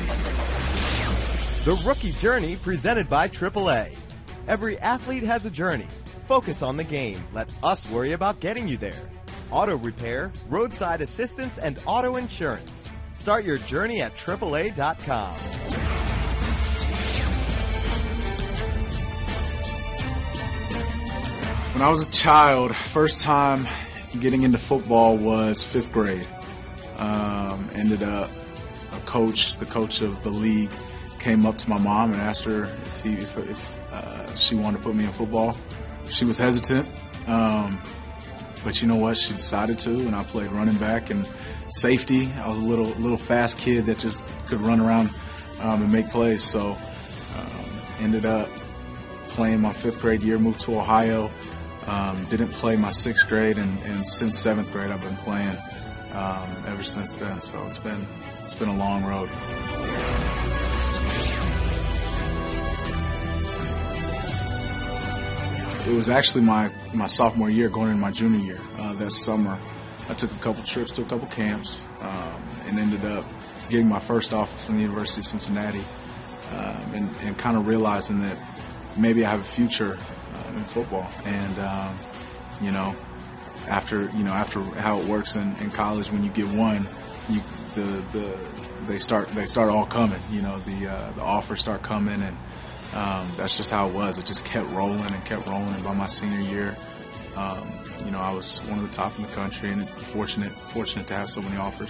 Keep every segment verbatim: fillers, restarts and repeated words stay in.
The Rookie Journey, presented by triple A. Every athlete has a journey. Focus on the game. Let us worry about getting you there. Auto repair, roadside assistance, and auto insurance. Start your journey at triple A dot com. When I was a child, first time getting into football was fifth grade. Um, ended up a coach, the coach of the league, came up to my mom and asked her if, he, if, if uh, she wanted to put me in football. She was hesitant, um, but you know what? She decided to, and I played running back and safety. I was a little little fast kid that just could run around um, and make plays. So um, ended up playing my fifth grade year, moved to Ohio. Um, didn't play my sixth grade, and, and since seventh grade I've been playing um, ever since then. So it's been it's been a long road. It was actually my, my sophomore year, going into my junior year. Uh, that summer, I took a couple trips to a couple camps um, and ended up getting my first offer from the University of Cincinnati, um, and, and kind of realizing that maybe I have a future uh, in football. And um, you know, after you know after how it works in, in college, when you get one, you the the they start they start all coming. You know, the uh, the offers start coming, and Um, that's just how it was. It just kept rolling and kept rolling. And by my senior year, um, you know, I was one of the top in the country, and fortunate, fortunate to have so many offers.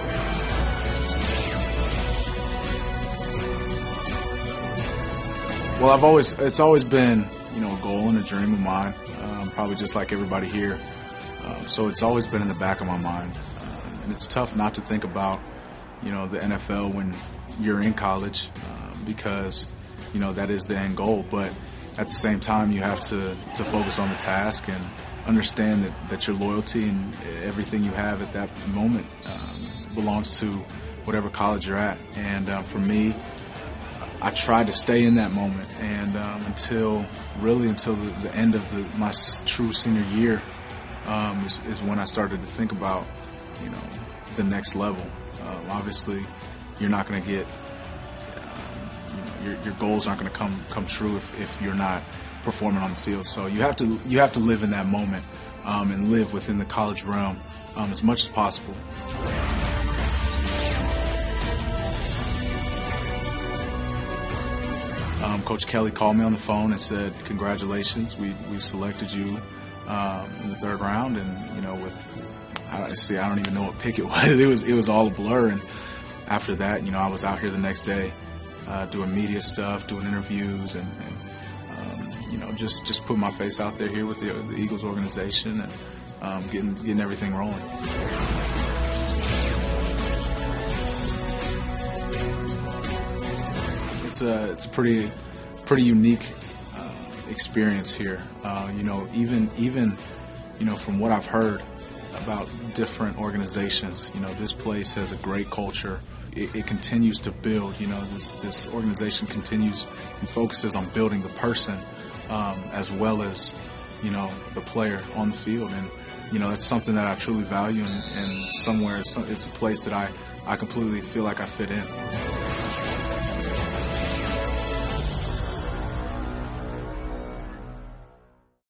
Well, I've always, it's always been, you know, a goal and a dream of mine, um, probably just like everybody here. Um, so it's always been in the back of my mind. Um, and it's tough not to think about, you know, the N F L when you're in college, um, because you know, that is the end goal, but at the same time, you have to, to focus on the task and understand that, that your loyalty and everything you have at that moment um, belongs to whatever college you're at. And um, for me, I tried to stay in that moment, and um, until really until the, the end of the, my true senior year um, is, is when I started to think about, you know, the next level. Um, obviously, you're not going to get Your, your goals aren't going to come come true if, if you're not performing on the field. So you have to you have to live in that moment um, and live within the college realm um, as much as possible. Um, Coach Kelly called me on the phone and said, "Congratulations, we we've selected you um, in the third round." And you know, with I don't see, I don't even know what pick it was. It was it was all a blur. And after that, you know, I was out here the next day. Uh, doing media stuff, doing interviews, and, and um, you know, just, just putting my face out there here with the, the Eagles organization, and um, getting getting everything rolling. It's a it's a pretty pretty unique uh, experience here. Uh, you know, even even you know from what I've heard about different organizations, you know, this place has a great culture. It, it continues to build. You know, this this organization continues and focuses on building the person um, as well as, you know, the player on the field. And, you know, that's something that I truly value, and, and somewhere it's, it's a place that I, I completely feel like I fit in.